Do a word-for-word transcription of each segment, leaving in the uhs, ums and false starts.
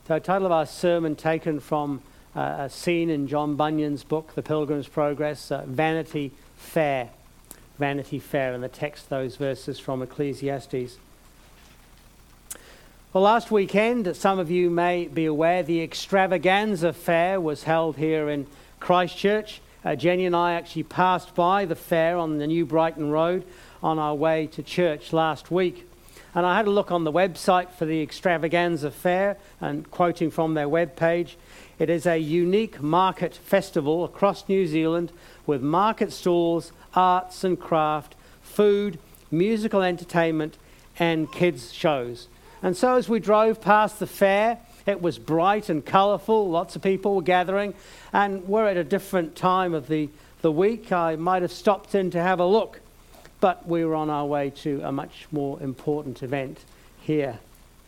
The title of our sermon, taken from uh, a scene in John Bunyan's book, The Pilgrim's Progress, uh, Vanity Fair. Vanity Fair, and the text, those verses from Ecclesiastes. Well, last weekend, some of you may be aware, the Extravaganza Fair was held here in Christchurch. Uh, Jenny and I actually passed by the fair on the New Brighton Road on our way to church last week. And I had a look on the website for the Extravaganza Fair, and quoting from their webpage, it is a unique market festival across New Zealand with market stalls, arts and craft, food, musical entertainment and kids shows. And so as we drove past the fair, it was bright and colourful, lots of people were gathering, and we're at a different time of the, the week. I might have stopped in to have a look, but we were on our way to a much more important event here.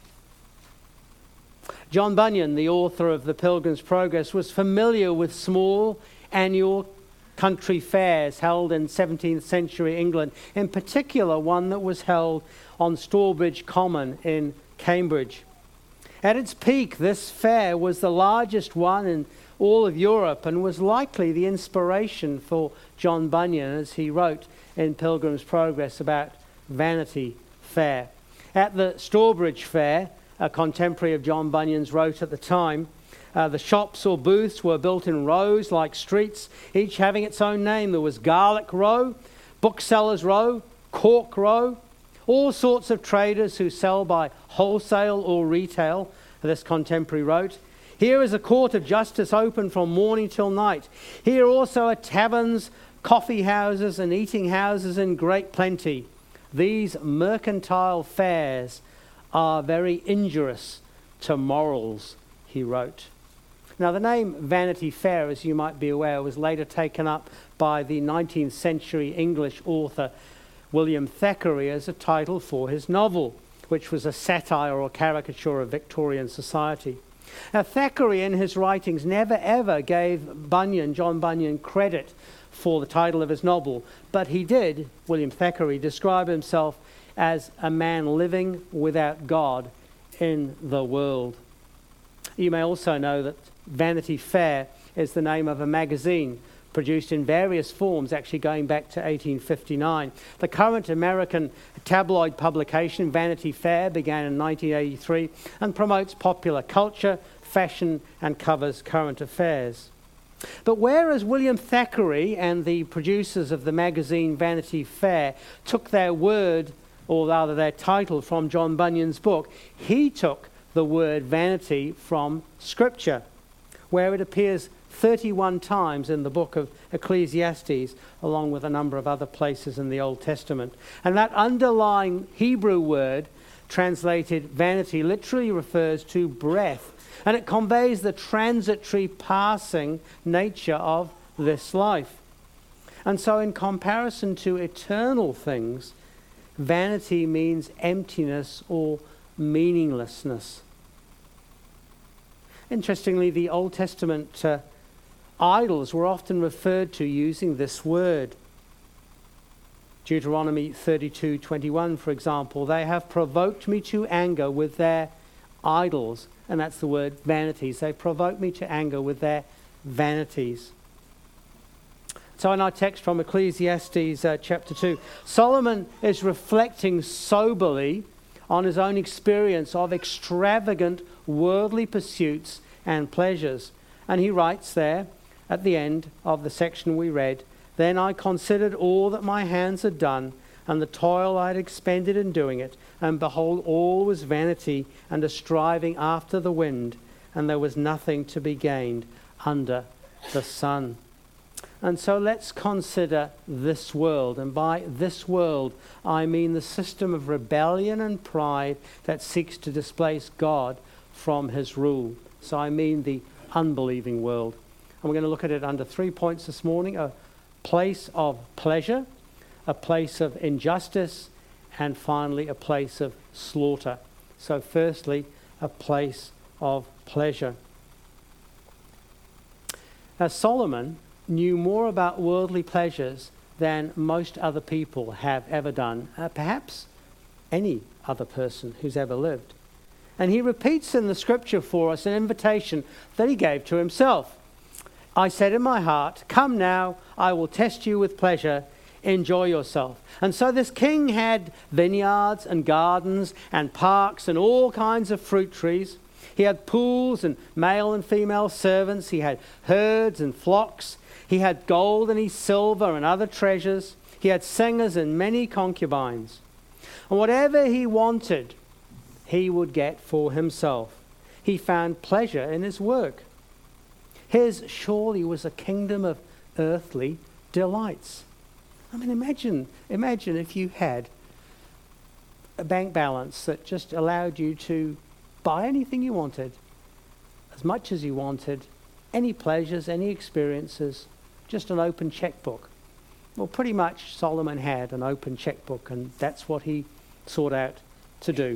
John Bunyan, the author of The Pilgrim's Progress, was familiar with small annual country fairs held in seventeenth century England, in particular one that was held on Stourbridge Common in Cambridge. At its peak, this fair was the largest one in all of Europe and was likely the inspiration for John Bunyan as he wrote in Pilgrim's Progress about Vanity Fair. At the Stourbridge Fair, a contemporary of John Bunyan's wrote at the time, uh, the shops or booths were built in rows like streets, each having its own name. There was Garlic Row, Booksellers Row, Cork Row, all sorts of traders who sell by wholesale or retail, this contemporary wrote. Here is a court of justice open from morning till night. Here also are taverns, coffee houses and eating houses in great plenty. These mercantile fairs are very injurious to morals, he wrote. Now, the name Vanity Fair, as you might be aware, was later taken up by the nineteenth century English author William Thackeray as a title for his novel, which was a satire or caricature of Victorian society. Now, Thackeray in his writings never ever gave Bunyan, John Bunyan, credit for the title of his novel, but he did, William Thackeray, describe himself as a man living without God in the world. You may also know that Vanity Fair is the name of a magazine produced in various forms, actually going back to eighteen fifty-nine. The current American tabloid publication, Vanity Fair, began in nineteen eighty-three and promotes popular culture, fashion, and covers current affairs. But whereas William Thackeray and the producers of the magazine Vanity Fair took their word, or rather their title, from John Bunyan's book, he took the word vanity from Scripture, where it appears thirty-one times in the book of Ecclesiastes, along with a number of other places in the Old Testament. And that underlying Hebrew word, translated vanity, literally refers to breath, and it conveys the transitory, passing nature of this life. And so in comparison to eternal things, vanity means emptiness or meaninglessness. Interestingly, the Old Testament uh, idols were often referred to using this word. Deuteronomy thirty-two twenty-one, for example, they have provoked me to anger with their idols, and that's the word vanities. They provoked me to anger with their vanities. So in our text from Ecclesiastes uh, chapter two, Solomon is reflecting soberly on his own experience of extravagant worldly pursuits and pleasures. And he writes there at the end of the section we read, "Then I considered all that my hands had done, and the toil I had expended in doing it, and behold, all was vanity and a striving after the wind, and there was nothing to be gained under the sun." And so let's consider this world. And by this world, I mean the system of rebellion and pride that seeks to displace God from his rule. So I mean the unbelieving world. And we're going to look at it under three points this morning: a place of pleasure, a place of injustice, and finally a place of slaughter. So firstly, a place of pleasure. Now, Solomon knew more about worldly pleasures than most other people have ever done, uh, perhaps any other person who's ever lived. And he repeats in the scripture for us an invitation that he gave to himself. I said in my heart, come now, I will test you with pleasure. Enjoy yourself. And so this king had vineyards and gardens and parks and all kinds of fruit trees. He had pools and male and female servants. He had herds and flocks. He had gold and he silver and other treasures. He had singers and many concubines. And whatever he wanted, he would get for himself. He found pleasure in his work. His surely was a kingdom of earthly delights. I mean, imagine, imagine if you had a bank balance that just allowed you to buy anything you wanted, as much as you wanted, any pleasures, any experiences, just an open checkbook. Well, pretty much Solomon had an open checkbook, and that's what he sought out to do.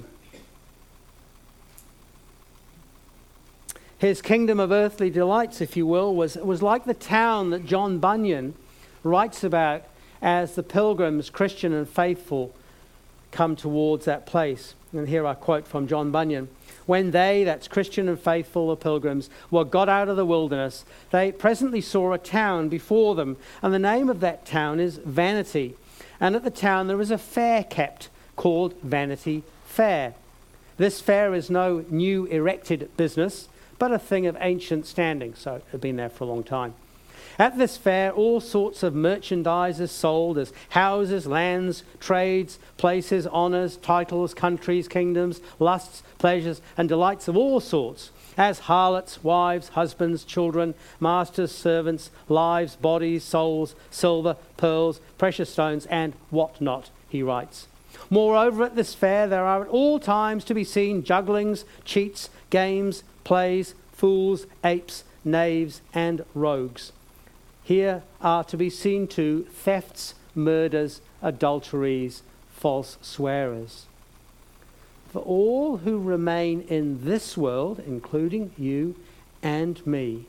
His kingdom of earthly delights, if you will, was, was like the town that John Bunyan writes about as the pilgrims, Christian and faithful, come towards that place. And here I quote from John Bunyan. When they, that's Christian and faithful, the pilgrims, were got out of the wilderness, they presently saw a town before them, and the name of that town is Vanity. And at the town there is a fair kept, called Vanity Fair. This fair is no new erected business, but a thing of ancient standing, so it had been there for a long time. At this fair, all sorts of merchandise is sold as houses, lands, trades, places, honours, titles, countries, kingdoms, lusts, pleasures, and delights of all sorts, as harlots, wives, husbands, children, masters, servants, lives, bodies, souls, silver, pearls, precious stones, and what not, he writes. Moreover, at this fair there are at all times to be seen jugglings, cheats, games, plays, fools, apes, knaves, and rogues. Here are to be seen too thefts, murders, adulteries, false swearers. For all who remain in this world, including you and me,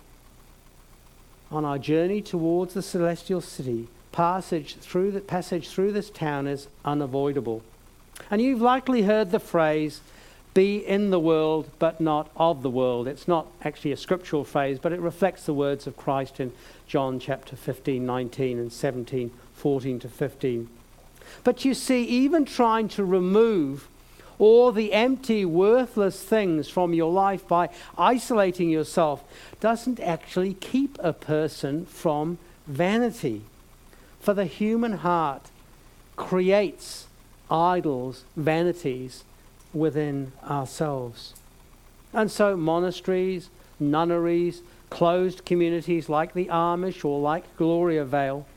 on our journey towards the celestial city, passage through the passage through this town is unavoidable. And you've likely heard the phrase, be in the world, but not of the world. It's not actually a scriptural phrase, but it reflects the words of Christ in John chapter fifteen, nineteen, and seventeen, fourteen to fifteen. But you see, even trying to remove all the empty, worthless things from your life by isolating yourself doesn't actually keep a person from vanity. For the human heart creates idols, vanities, within ourselves. And so monasteries, nunneries, closed communities like the Amish or like Gloria Vale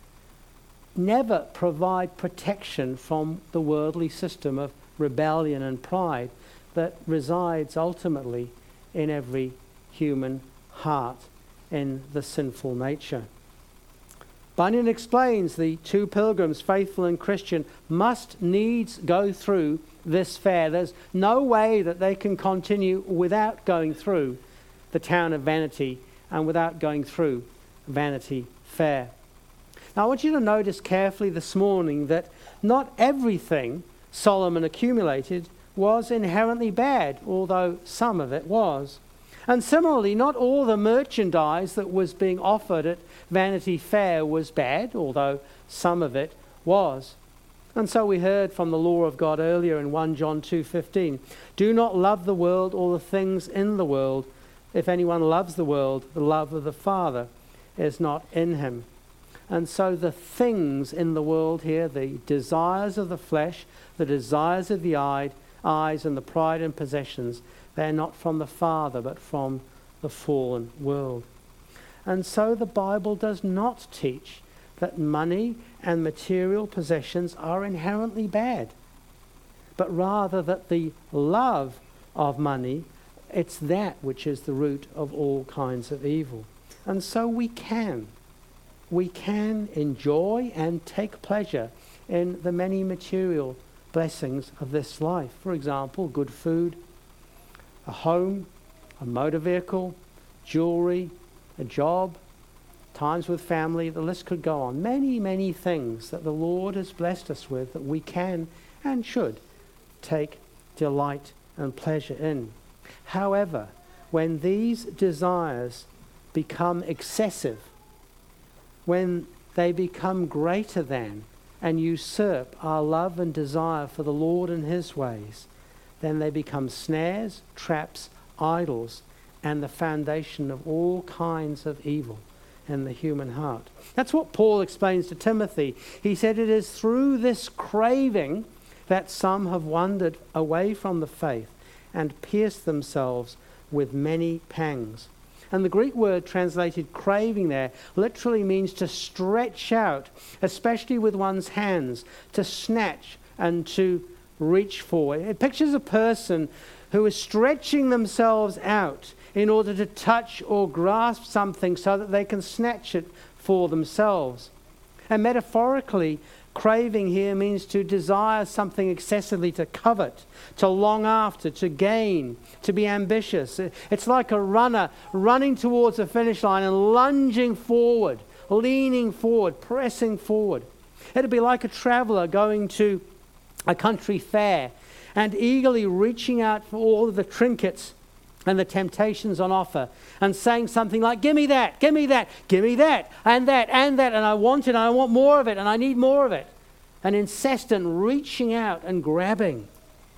never provide protection from the worldly system of rebellion and pride that resides ultimately in every human heart, in the sinful nature. Bunyan explains the two pilgrims, faithful and Christian, must needs go through this fair. There's no way that they can continue without going through the town of Vanity and without going through Vanity Fair. Now I want you to notice carefully this morning that not everything Solomon accumulated was inherently bad, although some of it was. And similarly, not all the merchandise that was being offered at Vanity Fair was bad, although some of it was. And so we heard from the law of God earlier in First John two fifteen. Do not love the world or the things in the world. If anyone loves the world, the love of the Father is not in him. And so the things in the world here, the desires of the flesh, the desires of the eye, eyes, and the pride and possessions, they're not from the Father, but from the fallen world. And so the Bible does not teach that money and material possessions are inherently bad, but rather that the love of money, it's that which is the root of all kinds of evil. And so we can, we can enjoy and take pleasure in the many material blessings of this life. For example, good food, a home, a motor vehicle, jewelry, a job, times with family, the list could go on. Many, many things that the Lord has blessed us with that we can and should take delight and pleasure in. However, when these desires become excessive, when they become greater than and usurp our love and desire for the Lord and his ways, then they become snares, traps, idols, and the foundation of all kinds of evil in the human heart. That's what Paul explains to Timothy. He said it is through this craving that some have wandered away from the faith and pierced themselves with many pangs. And the Greek word translated craving there literally means to stretch out, especially with one's hands, to snatch and to reach for. It pictures a person who is stretching themselves out in order to touch or grasp something so that they can snatch it for themselves. And metaphorically, craving here means to desire something excessively, to covet, to long after, to gain, to be ambitious. It's like a runner running towards a finish line and lunging forward, leaning forward, pressing forward. It'd be like a traveller going to a country fair and eagerly reaching out for all of the trinkets and the temptations on offer and saying something like, give me that, give me that, give me that, and that, and that, and I want it, and I want more of it, and I need more of it. An incessant reaching out and grabbing.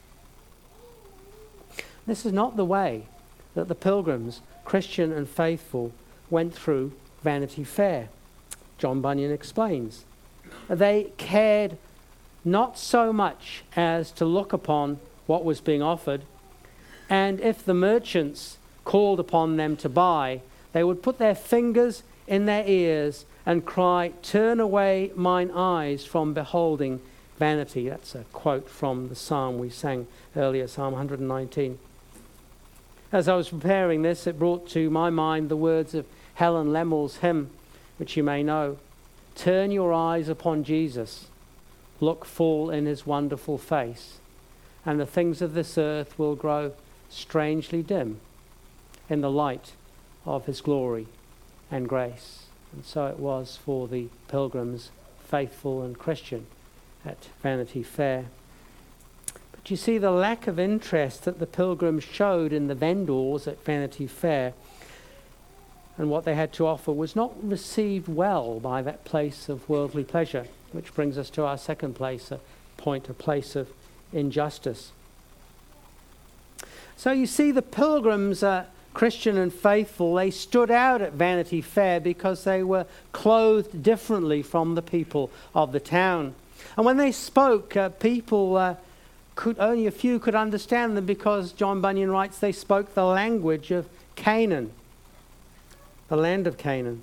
This is not the way that the pilgrims, Christian and faithful, went through Vanity Fair. John Bunyan explains. They cared not so much as to look upon what was being offered, and if the merchants called upon them to buy, they would put their fingers in their ears and cry, turn away mine eyes from beholding vanity. That's a quote from the psalm we sang earlier, Psalm one nineteen. As I was preparing this, it brought to my mind the words of Helen Lemmell's hymn, which you may know. Turn your eyes upon Jesus, look full in his wonderful face, and the things of this earth will grow strangely dim in the light of his glory and grace. And so it was for the pilgrims, faithful and Christian, at Vanity Fair. But you see, the lack of interest that the pilgrims showed in the vendors at Vanity Fair and what they had to offer was not received well by that place of worldly pleasure, which brings us to our second place, a point, a place of injustice. So you see, the pilgrims, uh, Christian and faithful, they stood out at Vanity Fair because they were clothed differently from the people of the town. And when they spoke, uh, people uh, could only a few could understand them because John Bunyan writes they spoke the language of Canaan, the land of Canaan.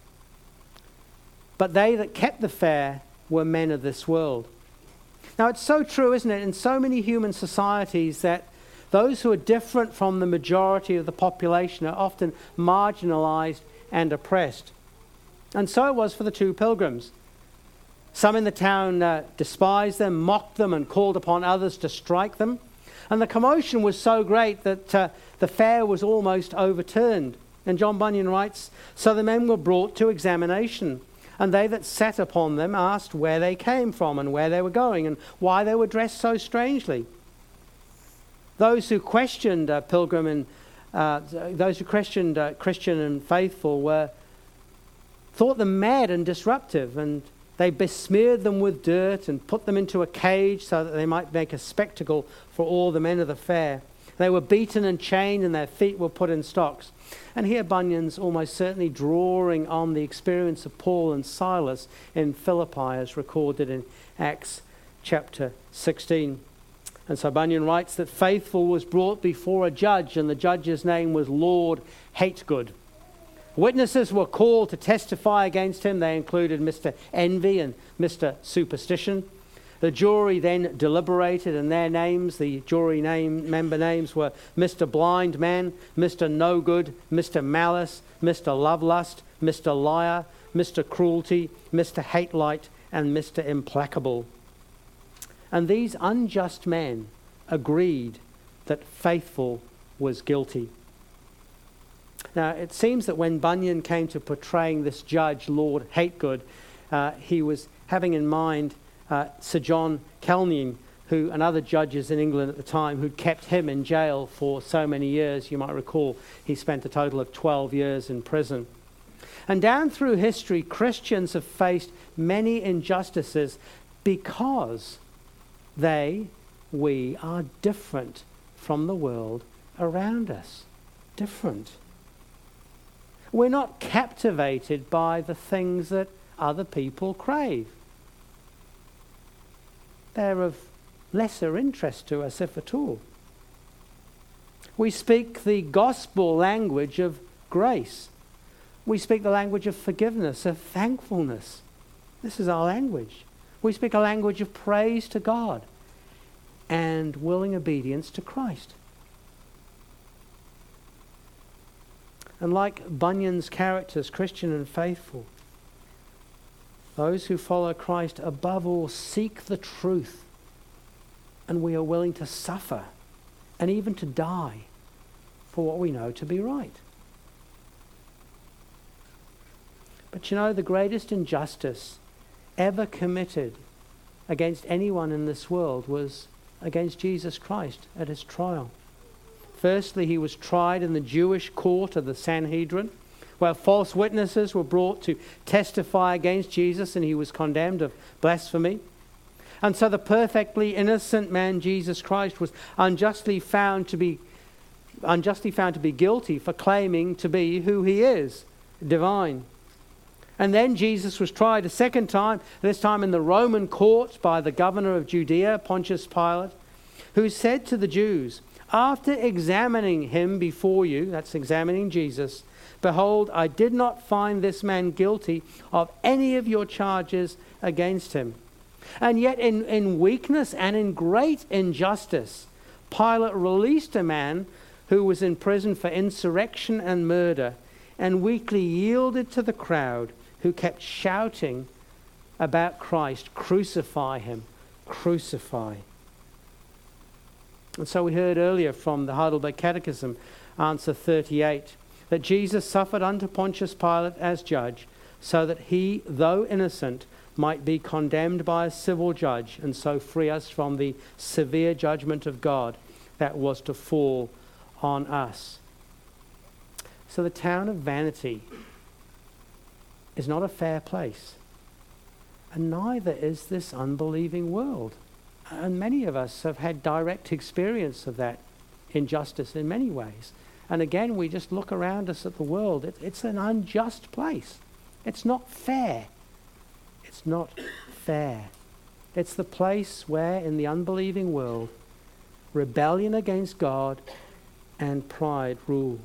But they that kept the fair were men of this world. Now it's so true, isn't it, in so many human societies that those who are different from the majority of the population are often marginalized and oppressed. And so it was for the two pilgrims. Some in the town uh, despised them, mocked them, and called upon others to strike them. And the commotion was so great that uh, the fair was almost overturned. And John Bunyan writes, so the men were brought to examination, and they that sat upon them asked where they came from and where they were going and why they were dressed so strangely. Those who questioned uh, pilgrim and uh, those who questioned uh, Christian and faithful were thought them mad and disruptive, and they besmeared them with dirt and put them into a cage so that they might make a spectacle for all the men of the fair. They were beaten and chained, and their feet were put in stocks. And here Bunyan's almost certainly drawing on the experience of Paul and Silas in Philippi, as recorded in Acts chapter sixteen. And so Bunyan writes that faithful was brought before a judge, and the judge's name was Lord Hategood. Witnesses were called to testify against him. They included Mister Envy and Mister Superstition. The jury then deliberated, and their names, the jury name member names, were Mister Blind Man, Mister No Good, Mister Malice, Mister Lovelust, Mister Liar, Mister Cruelty, Mister Hatelight, and Mister Implacable. And these unjust men agreed that faithful was guilty. Now, it seems that when Bunyan came to portraying this judge, Lord Hategood, uh, he was having in mind uh, Sir John Kelney, who and other judges in England at the time who'd kept him in jail for so many years. You might recall he spent a total of twelve years in prison. And down through history, Christians have faced many injustices because they, we, are different from the world around us. Different. We're not captivated by the things that other people crave. They're of lesser interest to us, if at all. We speak the gospel language of grace. We speak the language of forgiveness, of thankfulness. This is our language. We speak a language of praise to God and willing obedience to Christ. And like Bunyan's characters, Christian and faithful, those who follow Christ above all seek the truth, and we are willing to suffer and even to die for what we know to be right. But you know, the greatest injustice ever committed against anyone in this world was against Jesus Christ at his trial. Firstly, he was tried in the Jewish court of the Sanhedrin, where false witnesses were brought to testify against Jesus, and he was condemned of blasphemy. And so the perfectly innocent man Jesus Christ was unjustly found to be unjustly found to be guilty for claiming to be who he is, divine. And then Jesus was tried a second time, this time in the Roman court by the governor of Judea, Pontius Pilate, who said to the Jews, after examining him before you, that's examining Jesus, behold, I did not find this man guilty of any of your charges against him. And yet in, in weakness and in great injustice, Pilate released a man who was in prison for insurrection and murder, and weakly yielded to the crowd who kept shouting about Christ, crucify him, crucify. And so we heard earlier from the Heidelberg Catechism, answer thirty-eight, that Jesus suffered unto Pontius Pilate as judge, so that he, though innocent, might be condemned by a civil judge, and so free us from the severe judgment of God that was to fall on us. So the town of Vanity is not a fair place, and neither is this unbelieving world. And many of us have had direct experience of that injustice in many ways. And again, we just look around us at the world. It, it's an unjust place. It's not fair. It's not fair. It's the place where, in the unbelieving world, rebellion against God and pride rule.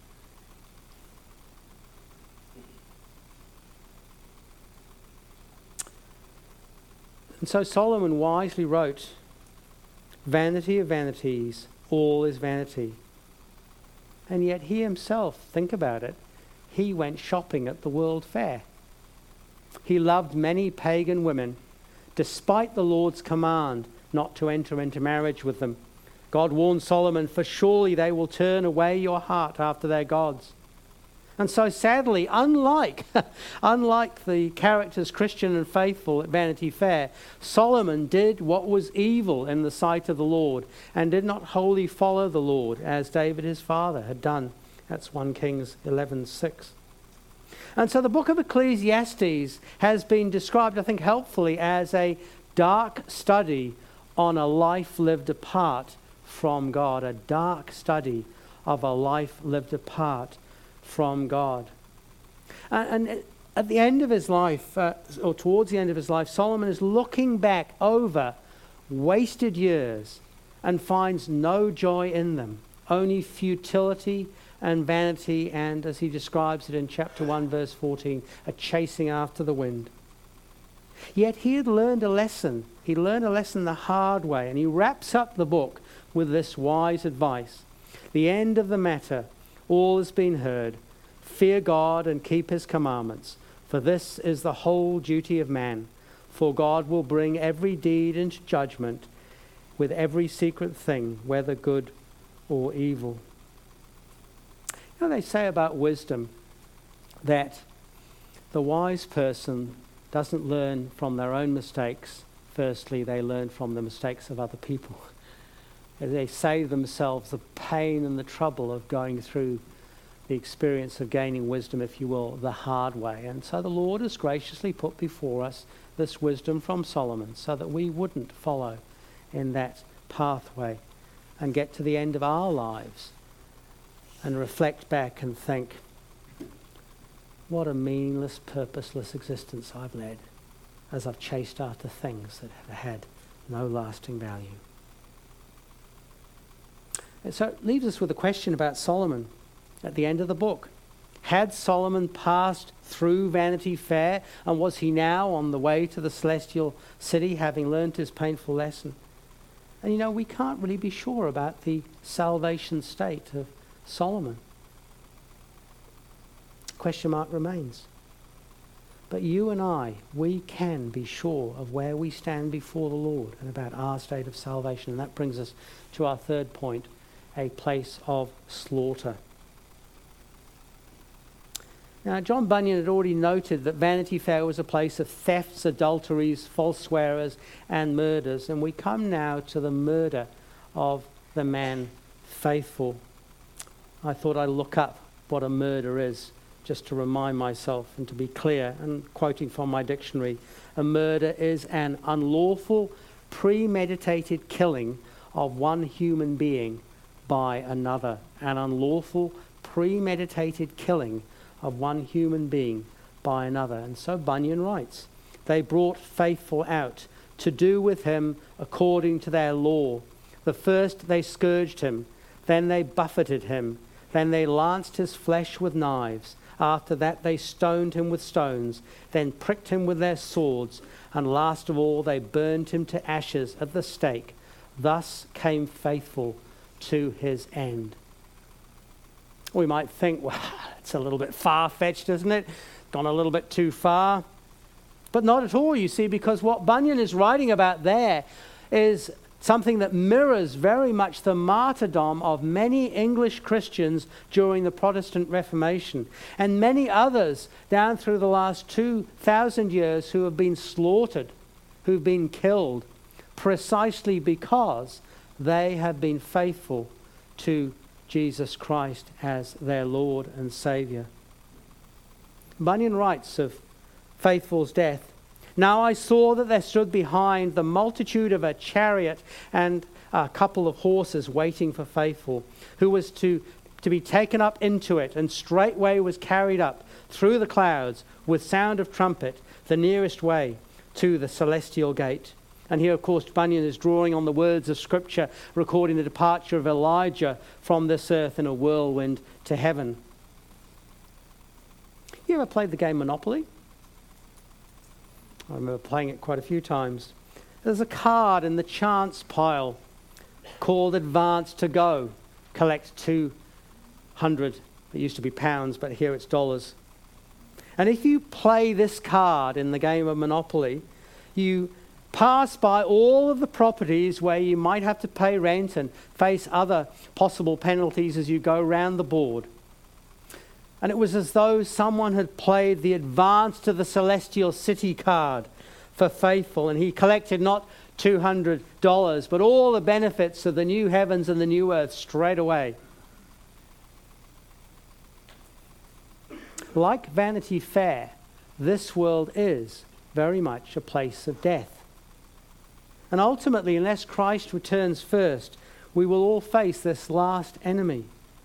And so Solomon wisely wrote, vanity of vanities, all is vanity. And yet he himself, think about it, he went shopping at the World Fair. He loved many pagan women, despite the Lord's command not to enter into marriage with them. God warned Solomon, for surely they will turn away your heart after their gods. And so sadly, unlike, unlike the characters Christian and faithful at Vanity Fair, Solomon did what was evil in the sight of the Lord and did not wholly follow the Lord as David his father had done. That's First Kings eleven six. And so the book of Ecclesiastes has been described, I think, helpfully as a dark study on a life lived apart from God, a dark study of a life lived apart from God. And, and at the end of his life, uh, or towards the end of his life, Solomon is looking back over wasted years and finds no joy in them, only futility and vanity, and as he describes it in chapter one, verse fourteen, a chasing after the wind. Yet he had learned a lesson. He learned a lesson the hard way, and he wraps up the book with this wise advice. The end of the matter, all has been heard. Fear God and keep his commandments, for this is the whole duty of man. For God will bring every deed into judgment with every secret thing, whether good or evil. You know, they say about wisdom that the wise person doesn't learn from their own mistakes Firstly, they learn from the mistakes of other people. They save themselves the pain and the trouble of going through the experience of gaining wisdom, if you will, the hard way. And so the Lord has graciously put before us this wisdom from Solomon so that we wouldn't follow in that pathway and get to the end of our lives and reflect back and think, what a meaningless, purposeless existence I've led as I've chased after things that have had no lasting value. And so it leaves us with a question about Solomon at the end of the book. Had Solomon passed through Vanity Fair, and was he now on the way to the celestial city, having learned his painful lesson? And you know, we can't really be sure about the salvation state of Solomon. Question mark remains. But you and I, we can be sure of where we stand before the Lord and about our state of salvation. And that brings us to our third point, a place of slaughter. Now, John Bunyan had already noted that Vanity Fair was a place of thefts, adulteries, false swearers, and murders. And we come now to the murder of the man Faithful. I thought I'd look up what a murder is, just to remind myself and to be clear. And quoting from my dictionary, a murder is an unlawful, premeditated killing of one human being by another. An unlawful, premeditated killing of one human being by another. And so Bunyan writes, they brought Faithful out to do with him according to their law. The first they scourged him, then they buffeted him, then they lanced his flesh with knives. After that they stoned him with stones, then pricked him with their swords, and last of all they burned him to ashes at the stake. Thus came Faithful to his end. We might think, well, it's a little bit far-fetched, isn't it? Gone a little bit too far. But not at all, you see, because what Bunyan is writing about there is something that mirrors very much the martyrdom of many English Christians during the Protestant Reformation, and many others down through the last two thousand years who have been slaughtered, who've been killed, precisely because they have been faithful to Jesus Christ as their Lord and Saviour. Bunyan writes of Faithful's death, now I saw that there stood behind the multitude of a chariot and a couple of horses waiting for Faithful, who was to, to be taken up into it, and straightway was carried up through the clouds with sound of trumpet the nearest way to the celestial gate. And here, of course, Bunyan is drawing on the words of Scripture, recording the departure of Elijah from this earth in a whirlwind to heaven. You ever played the game Monopoly? I remember playing it quite a few times. There's a card in the chance pile called Advance to Go. Collect two hundred, it used to be pounds, but here it's dollars. And if you play this card in the game of Monopoly, you pass by all of the properties where you might have to pay rent and face other possible penalties as you go round the board. And it was as though someone had played the Advance to the Celestial City card for Faithful, and he collected not two hundred dollars, but all the benefits of the new heavens and the new earth straight away. Like Vanity Fair, this world is very much a place of death. And ultimately, unless Christ returns first, we will all face this last enemy.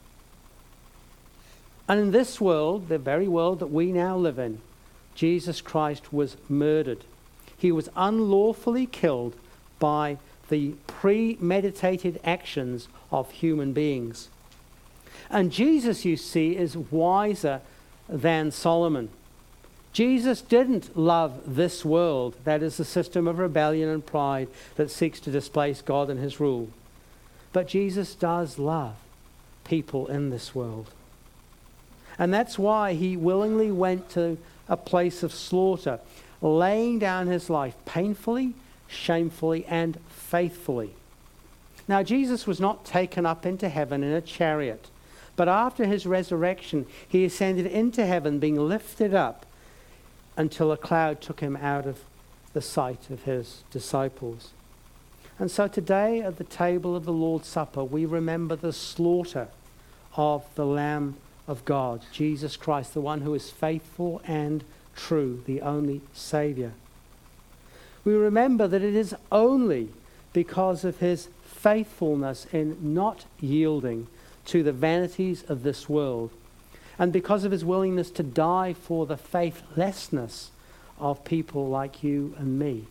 And in this world, the very world that we now live in, Jesus Christ was murdered. He was unlawfully killed by the premeditated actions of human beings. And Jesus, you see, is wiser than Solomon. Jesus didn't love this world, that is the system of rebellion and pride that seeks to displace God and his rule. But Jesus does love people in this world. And that's why he willingly went to a place of slaughter, laying down his life painfully, shamefully, and faithfully. Now, Jesus was not taken up into heaven in a chariot, but after his resurrection, he ascended into heaven, being lifted up until a cloud took him out of the sight of his disciples. And so today at the table of the Lord's Supper, we remember the slaughter of the Lamb of God, Jesus Christ, the one who is faithful and true, the only Saviour. We remember that it is only because of his faithfulness in not yielding to the vanities of this world, and because of his willingness to die for the faithlessness of people like you and me,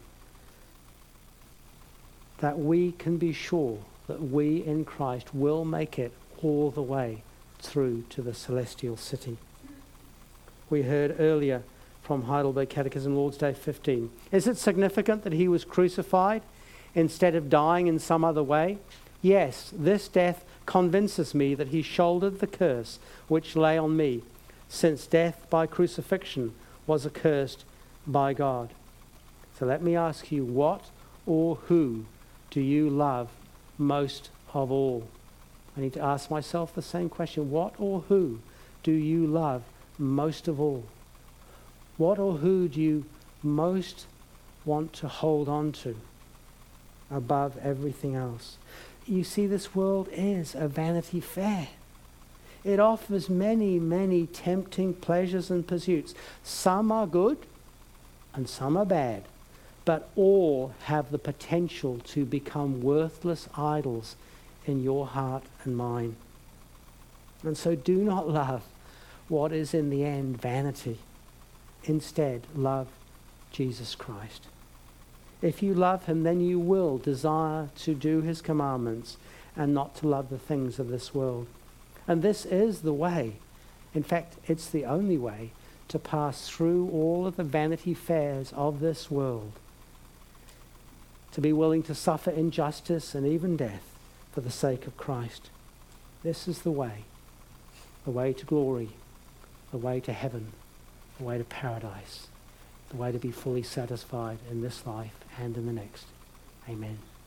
that we can be sure that we in Christ will make it all the way through to the celestial city. We heard earlier from Heidelberg Catechism, Lord's Day fifteen. Is it significant that he was crucified instead of dying in some other way? Yes, this death convinces me that he shouldered the curse which lay on me, since death by crucifixion was accursed by God. So let me ask you, what or who do you love most of all? I need to ask myself the same question. What or who do you love most of all? What or who do you most want to hold on to above everything else? You see, this world is a Vanity Fair. It offers many, many tempting pleasures and pursuits. Some are good and some are bad, but all have the potential to become worthless idols in your heart and mine. And so do not love what is in the end vanity. Instead, love Jesus Christ. If you love him, then you will desire to do his commandments and not to love the things of this world. And this is the way. In fact, it's the only way to pass through all of the vanity fairs of this world. To be willing to suffer injustice and even death for the sake of Christ. This is the way. The way to glory. The way to heaven. The way to paradise. The way to be fully satisfied in this life and in the next. Amen.